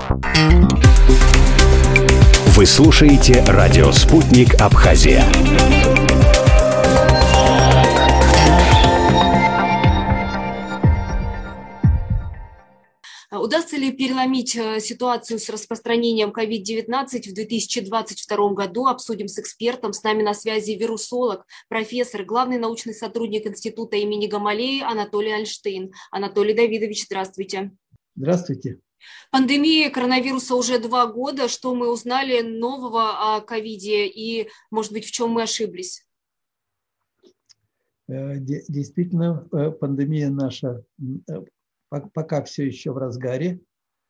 Вы слушаете радио «Спутник Абхазия». Удастся ли переломить ситуацию с распространением COVID-19 в 2022 году? Обсудим с экспертом. С нами на связи вирусолог, профессор, главный научный сотрудник Института имени Гамалеи Анатолий Альштейн. Анатолий Давидович, здравствуйте. Здравствуйте. Пандемия коронавируса уже 2 года. Что мы узнали нового о ковиде и, может быть, в чем мы ошиблись? Действительно, пандемия наша пока все еще в разгаре.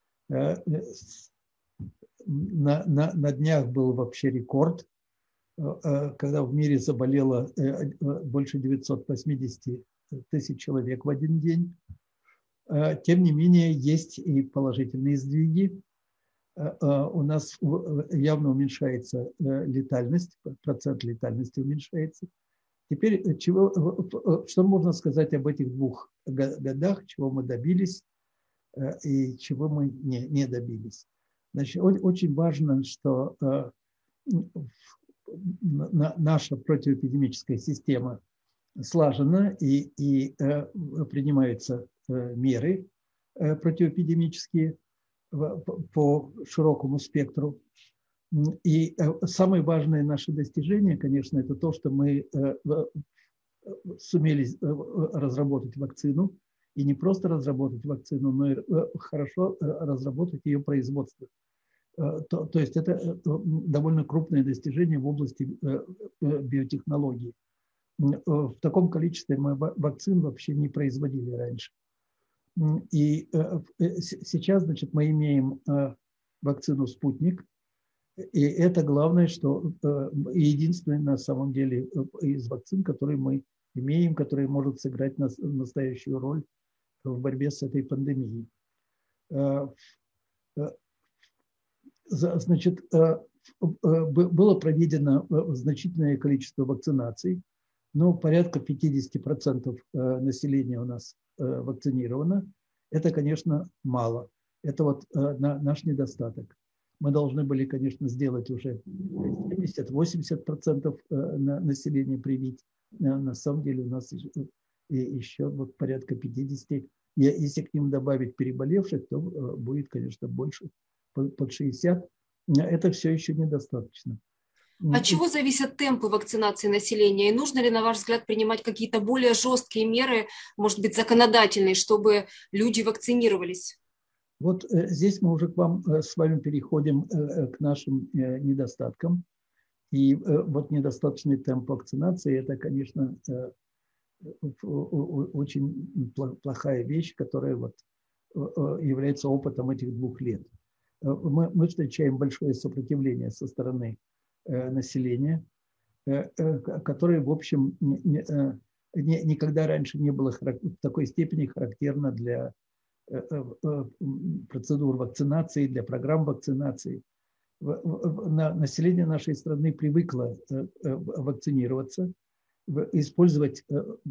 На днях был вообще рекорд, когда в мире заболело больше 980 тысяч человек в один день. Тем не менее, есть и положительные сдвиги. У нас явно уменьшается летальность, процент летальности уменьшается. Теперь, что можно сказать об этих 2 годах, чего мы добились и чего мы не добились? Значит, очень важно, что наша противоэпидемическая система слажена и принимаются меры противоэпидемические по широкому спектру. И самое важное наше достижение, конечно, это то, что мы сумели разработать вакцину. И не просто разработать вакцину, но и хорошо разработать ее производство. То есть это довольно крупное достижение в области биотехнологий. В таком количестве мы вакцин вообще не производили раньше. И сейчас, значит, мы имеем вакцину «Спутник». И это главное, что единственное на самом деле из вакцин, которые мы имеем, которые может сыграть настоящую роль в борьбе с этой пандемией. Значит, было проведено значительное количество вакцинаций, но порядка 50% населения у нас вакцинировано. Это, конечно, мало. Это вот наш недостаток. Мы должны были, конечно, сделать уже 70-80% населения привить. На самом деле у нас еще вот порядка 50%. Если к ним добавить переболевших, то будет, конечно, больше, под 60%. Это все еще недостаточно. От чего зависят темпы вакцинации населения? И нужно ли, на ваш взгляд, принимать какие-то более жесткие меры, может быть, законодательные, чтобы люди вакцинировались? Вот здесь мы уже с вами переходим к нашим недостаткам. И вот недостаточный темп вакцинации – это, конечно, очень плохая вещь, которая вот является опытом этих 2 лет. Мы встречаем большое сопротивление со стороны населения, которое, в общем, никогда раньше не было в такой степени характерно для процедур вакцинации, для программ вакцинации. Население нашей страны привыкло вакцинироваться, использовать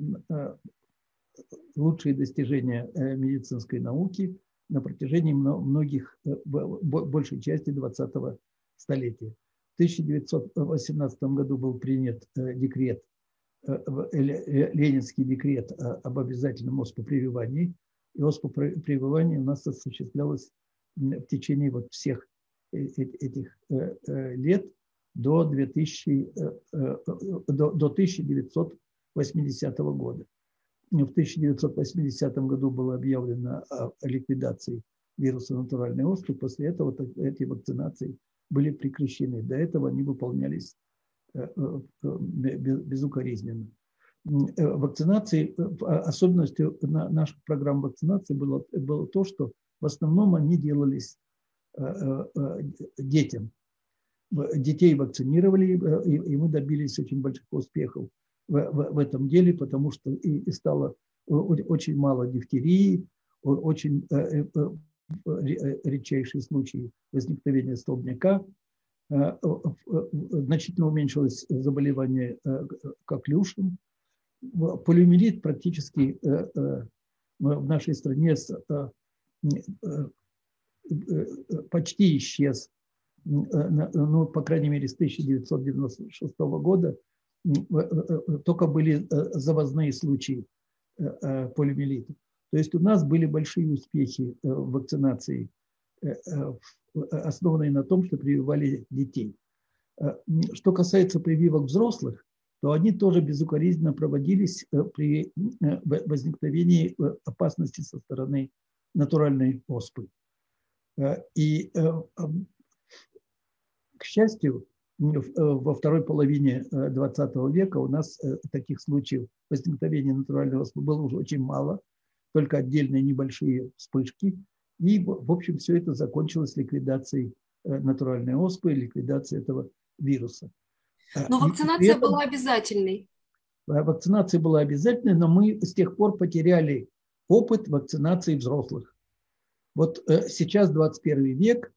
лучшие достижения медицинской науки на протяжении большей части 20-го столетия. В 1918 году был принят декрет, Ленинский декрет об обязательном оспопрививании. И оспопрививание у нас осуществлялось в течение вот всех этих лет до 1980 года. В 1980 году было объявлено о ликвидации вируса натуральной оспы. После этого эти вакцинации были прекращены. До этого они выполнялись безукоризненно. Вакцинации, особенностью наших программ вакцинации было то, что в основном они делались детям. Детей вакцинировали, и мы добились очень больших успехов в этом деле, потому что и стало очень мало дифтерии, очень редчайшие случаи возникновения столбняка, значительно уменьшилось заболевание коклюшем. Полиомиелит практически в нашей стране почти исчез, ну, по крайней мере, с 1996 года, только были завозные случаи полиомиелита. То есть у нас были большие успехи в вакцинации, основанные на том, что прививали детей. Что касается прививок взрослых, то они тоже безукоризненно проводились при возникновении опасности со стороны натуральной оспы. И, к счастью, во второй половине 20 века у нас таких случаев возникновения натуральной оспы было уже очень мало, только отдельные небольшие вспышки. И, в общем, все это закончилось ликвидацией натуральной оспы, ликвидацией этого вируса. Но вакцинация была обязательной. Вакцинация была обязательной, но мы с тех пор потеряли опыт вакцинации взрослых. Вот сейчас 21 век,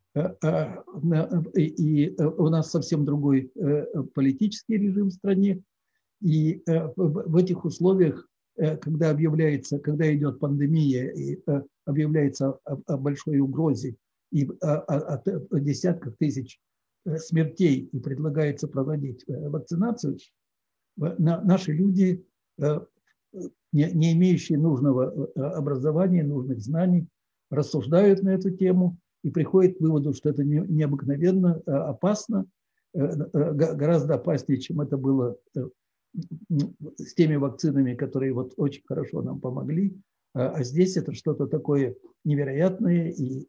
и у нас совсем другой политический режим в стране. И в этих условиях, когда идет пандемия и объявляется о большой угрозе и о десятках тысяч смертей и предлагается проводить вакцинацию, наши люди, не имеющие нужного образования, нужных знаний, рассуждают на эту тему и приходят к выводу, что это необыкновенно опасно, гораздо опаснее, чем это было с теми вакцинами, которые вот очень хорошо нам помогли. А здесь это что-то такое невероятное, и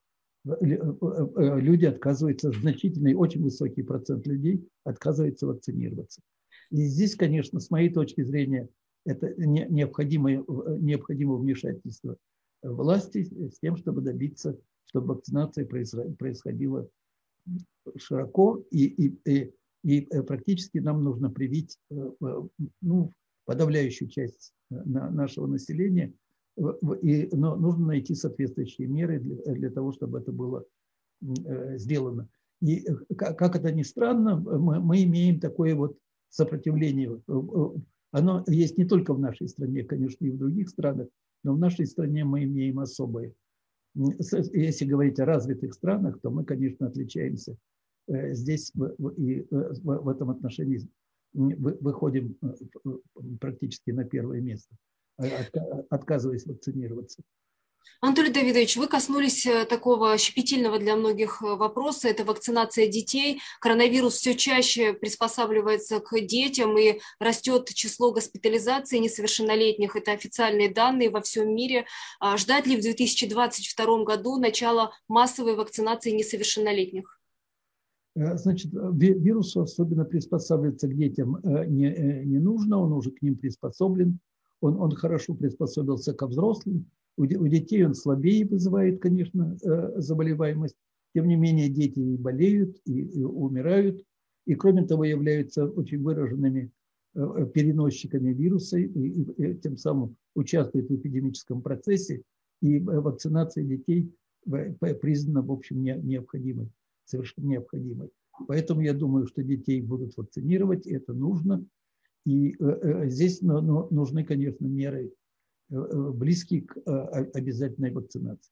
люди отказываются, значительный, очень высокий процент людей отказывается вакцинироваться. И здесь, конечно, с моей точки зрения, это необходимо вмешательство власти с тем, чтобы добиться, чтобы вакцинация происходила широко, и практически нам нужно привить подавляющую часть нашего населения, но нужно найти соответствующие меры для того, чтобы это было сделано. И как это ни странно, мы имеем такое вот сопротивление. Оно есть не только в нашей стране, конечно, и в других странах, но в нашей стране мы имеем особое. Если говорить о развитых странах, то мы, конечно, отличаемся. Здесь и в этом отношении выходим практически на первое место, отказываясь вакцинироваться. Анатолий Давидович, вы коснулись такого щепетильного для многих вопроса, это вакцинация детей. Коронавирус все чаще приспосабливается к детям и растет число госпитализаций несовершеннолетних. Это официальные данные во всем мире. Ждать ли в 2022 году начала массовой вакцинации несовершеннолетних? Значит, вирусу особенно приспосабливаться к детям не нужно, он уже к ним приспособлен, он хорошо приспособился ко взрослым. У детей он слабее вызывает, конечно, заболеваемость. Тем не менее, дети и болеют, и умирают, и, кроме того, являются очень выраженными переносчиками вируса, и тем самым участвуют в эпидемическом процессе. И вакцинация детей признана, в общем, необходимой, совершенно необходимой. Поэтому я думаю, что детей будут вакцинировать, и это нужно. И здесь нужны, конечно, меры, близкие к обязательной вакцинации.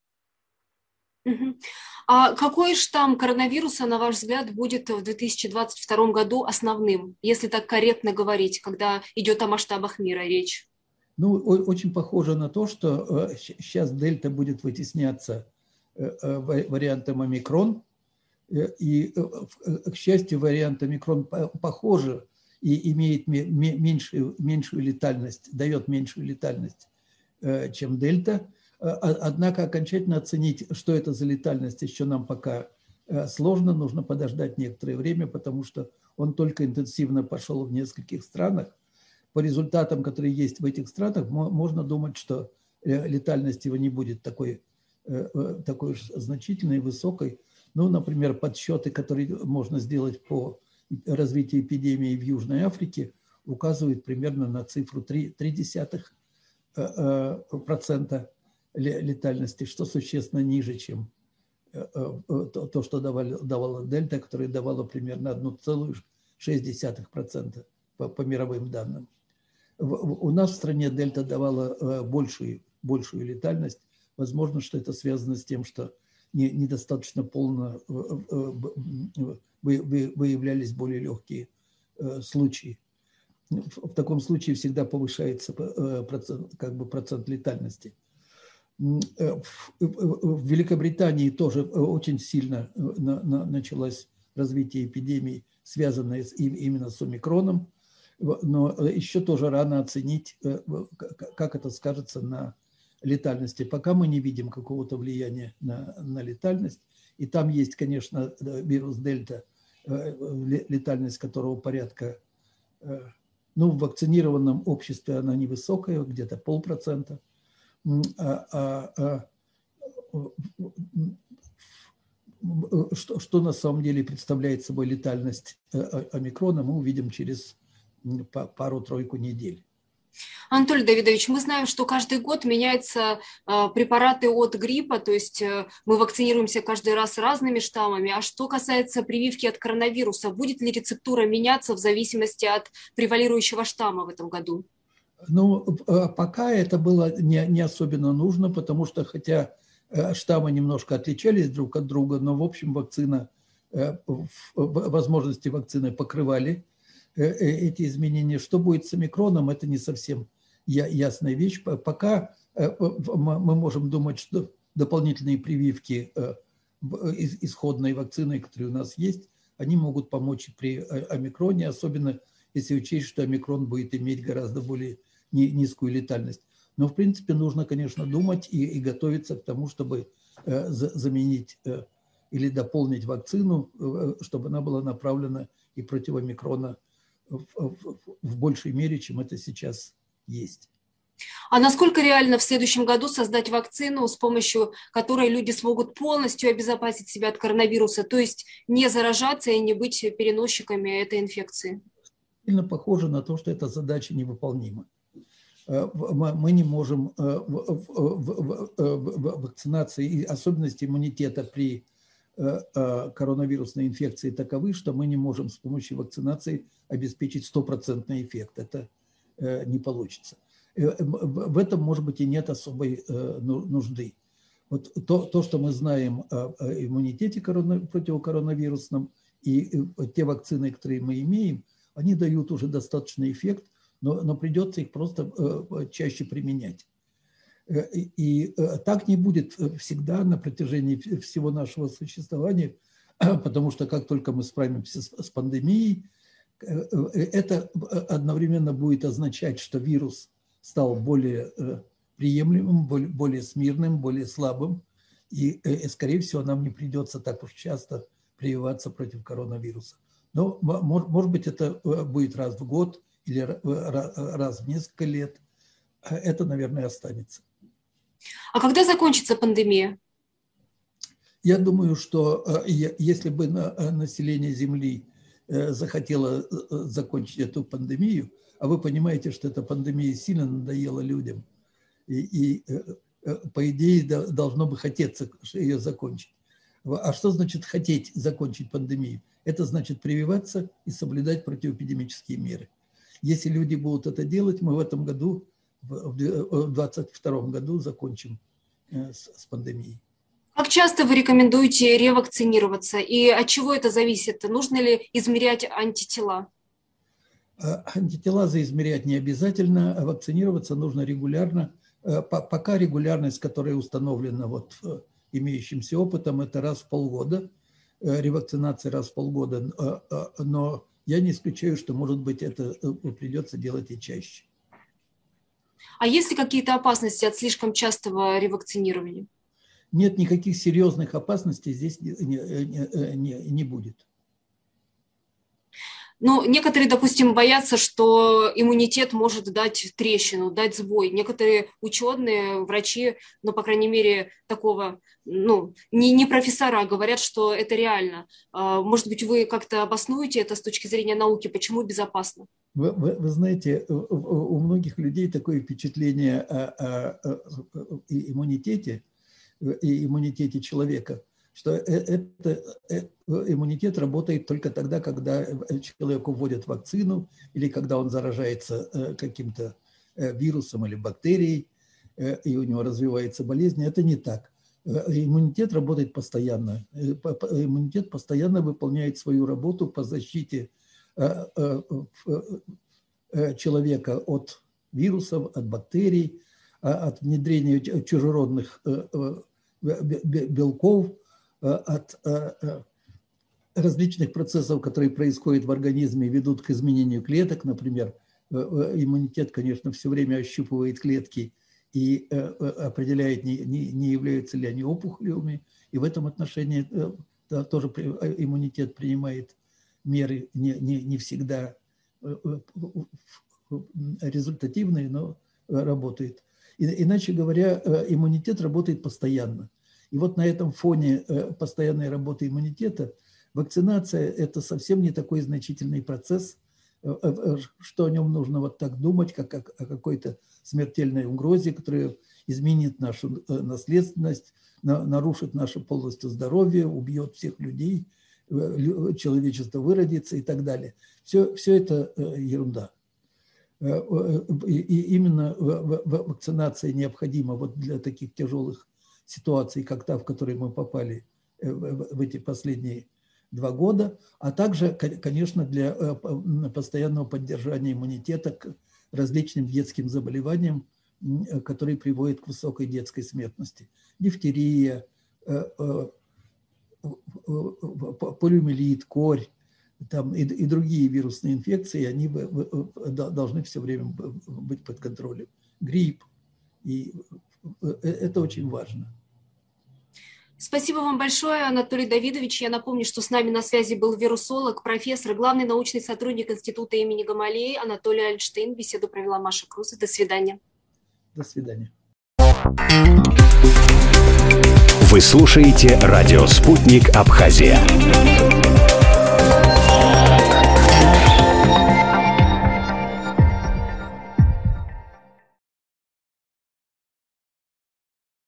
А какой штамм коронавируса, на ваш взгляд, будет в 2022 году основным, если так корректно говорить, когда идет о масштабах мира речь? Ну, очень похоже на то, что сейчас дельта будет вытесняться вариантом омикрон. И, к счастью, вариант омикрон похоже и имеет меньшую летальность, дает меньшую летальность, чем дельта. Однако окончательно оценить, что это за летальность, еще нам пока сложно. Нужно подождать некоторое время, потому что он только интенсивно пошел в нескольких странах. По результатам, которые есть в этих странах, можно думать, что летальность его не будет такой уж значительной, высокой. Ну, например, подсчеты, которые можно сделать по развитию эпидемии в Южной Африке, указывают примерно на цифру 0,3% летальности, что существенно ниже, чем то, что давала дельта, которая давала примерно 1,6% по мировым данным. У нас в стране дельта давала большую летальность. Возможно, что это связано с тем, что недостаточно полно выявлялись более легкие случаи. В таком случае всегда повышается процент летальности. В Великобритании тоже очень сильно началось развитие эпидемии, связанное именно с омикроном, но еще тоже рано оценить, как это скажется на летальности. Пока мы не видим какого-то влияния на летальность, и там есть, конечно, вирус Дельта, летальность которого порядка, ну, в вакцинированном обществе она невысокая, где-то 0,5%. Что на самом деле представляет собой летальность омикрона, мы увидим через пару-тройку недель. Анатолий Давидович, мы знаем, что каждый год меняются препараты от гриппа, то есть мы вакцинируемся каждый раз разными штаммами. А что касается прививки от коронавируса, будет ли рецептура меняться в зависимости от превалирующего штамма в этом году? Ну, пока это было не особенно нужно, потому что хотя штаммы немножко отличались друг от друга, но в общем возможности вакцины покрывали эти изменения. Что будет с омикроном, это не совсем ясная вещь. Пока мы можем думать, что дополнительные прививки исходной вакцины, которые у нас есть, они могут помочь при омикроне, особенно если учесть, что омикрон будет иметь гораздо более низкую летальность. Но, в принципе, нужно, конечно, думать и готовиться к тому, чтобы заменить или дополнить вакцину, чтобы она была направлена и против омикрона в большей мере, чем это сейчас есть. А насколько реально в следующем году создать вакцину, с помощью которой люди смогут полностью обезопасить себя от коронавируса, то есть не заражаться и не быть переносчиками этой инфекции? Сильно похоже на то, что эта задача невыполнима. Мы не можем вакцинации и особенности иммунитета при коронавирусной инфекции таковы, что мы не можем с помощью вакцинации обеспечить 100% эффект. Это не получится. В этом, может быть, и нет особой нужды. Вот то, что мы знаем о иммунитете противокоронавирусном, и те вакцины, которые мы имеем, они дают уже достаточный эффект, но придется их просто чаще применять. И так не будет всегда на протяжении всего нашего существования, потому что как только мы справимся с пандемией, это одновременно будет означать, что вирус стал более приемлемым, более смирным, более слабым, и, скорее всего, нам не придется так уж часто прививаться против коронавируса. Но, может быть, это будет раз в год или раз в несколько лет. Это, наверное, останется. А когда закончится пандемия? Я думаю, что если бы население Земли захотело закончить эту пандемию, а вы понимаете, что эта пандемия сильно надоела людям, и по идее должно бы хотеться ее закончить. А что значит хотеть закончить пандемию? Это значит прививаться и соблюдать противоэпидемические меры. Если люди будут это делать, мы в этом году, в 2022 году закончим с пандемией. Как часто вы рекомендуете ревакцинироваться и от чего это зависит? Нужно ли измерять антитела? Антитела заизмерять не обязательно, а вакцинироваться нужно регулярно. Пока регулярность, которая установлена вот имеющимся опытом, это раз в полгода, ревакцинация раз в полгода, но я не исключаю, что, может быть, это придется делать и чаще. А есть ли какие-то опасности от слишком частого ревакцинирования? Нет, никаких серьезных опасностей здесь не будет. Ну, некоторые, допустим, боятся, что иммунитет может дать трещину, дать сбой. Некоторые ученые, врачи, ну, по крайней мере, такого, ну, не профессора, говорят, что это реально. Может быть, вы как-то обоснуете это с точки зрения науки, почему безопасно? Вы знаете, у многих людей такое впечатление о иммунитете и иммунитете человека, что иммунитет работает только тогда, когда человеку вводят вакцину или когда он заражается каким-то вирусом или бактерией, и у него развивается болезнь. Это не так. Иммунитет работает постоянно. Иммунитет постоянно выполняет свою работу по защите человека от вирусов, от бактерий, от внедрения чужеродных белков, от различных процессов, которые происходят в организме, ведут к изменению клеток. Например, иммунитет, конечно, все время ощупывает клетки и определяет, не являются ли они опухолевыми. И в этом отношении тоже иммунитет принимает меры не всегда результативные, но работает. Иначе говоря, иммунитет работает постоянно. И вот на этом фоне постоянной работы иммунитета вакцинация – это совсем не такой значительный процесс, что о нем нужно вот так думать, как о какой-то смертельной угрозе, которая изменит нашу наследственность, нарушит наше полностью здоровье, убьет всех людей, человечество выродится и так далее. Все это ерунда. И именно вакцинация необходима вот для таких тяжелых ситуаций, как та, в которой мы попали в эти последние 2 года, а также, конечно, для постоянного поддержания иммунитета к различным детским заболеваниям, которые приводят к высокой детской смертности. Дифтерия, полиомиелит, корь там, и другие вирусные инфекции, они должны все время быть под контролем. Грипп. И это очень важно. Спасибо вам большое, Анатолий Давидович. Я напомню, что с нами на связи был вирусолог, профессор, главный научный сотрудник Института имени Гамалеи Анатолий Альтштейн. Беседу провела Маша Круза. До свидания. До свидания. Вы слушаете радио «Спутник Абхазия».